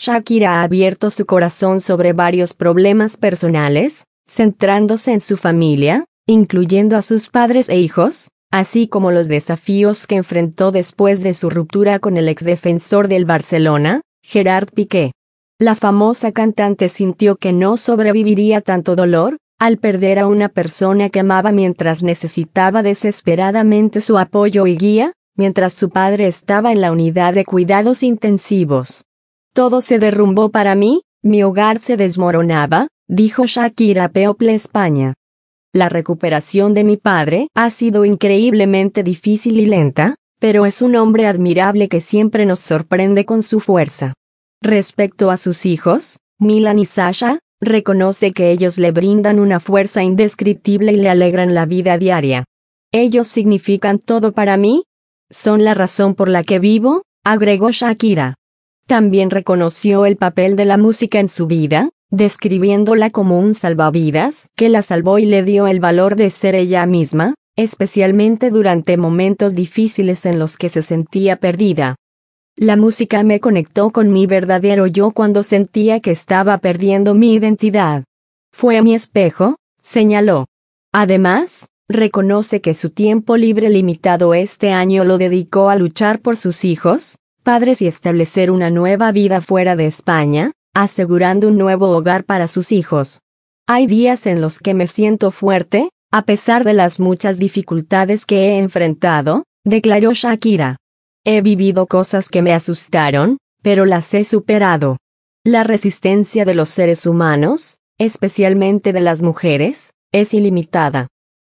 Shakira ha abierto su corazón sobre varios problemas personales, centrándose en su familia, incluyendo a sus padres e hijos, así como los desafíos que enfrentó después de su ruptura con el exdefensor del Barcelona, Gerard Piqué. La famosa cantante sintió que no sobreviviría tanto dolor, al perder a una persona que amaba mientras necesitaba desesperadamente su apoyo y guía, mientras su padre estaba en la unidad de cuidados intensivos. Todo se derrumbó para mí, mi hogar se desmoronaba, dijo Shakira a People España. La recuperación de mi padre ha sido increíblemente difícil y lenta, pero es un hombre admirable que siempre nos sorprende con su fuerza. Respecto a sus hijos, Milan y Sasha, reconoce que ellos le brindan una fuerza indescriptible y le alegran la vida diaria. Ellos significan todo para mí. Son la razón por la que vivo, agregó Shakira. También reconoció el papel de la música en su vida, describiéndola como un salvavidas que la salvó y le dio el valor de ser ella misma, especialmente durante momentos difíciles en los que se sentía perdida. La música me conectó con mi verdadero yo cuando sentía que estaba perdiendo mi identidad. Fue mi espejo, señaló. Además, reconoce que su tiempo libre limitado este año lo dedicó a luchar por sus hijos, padres y establecer una nueva vida fuera de España, asegurando un nuevo hogar para sus hijos. Hay días en los que me siento fuerte, a pesar de las muchas dificultades que he enfrentado, declaró Shakira. He vivido cosas que me asustaron, pero las he superado. La resistencia de los seres humanos, especialmente de las mujeres, es ilimitada.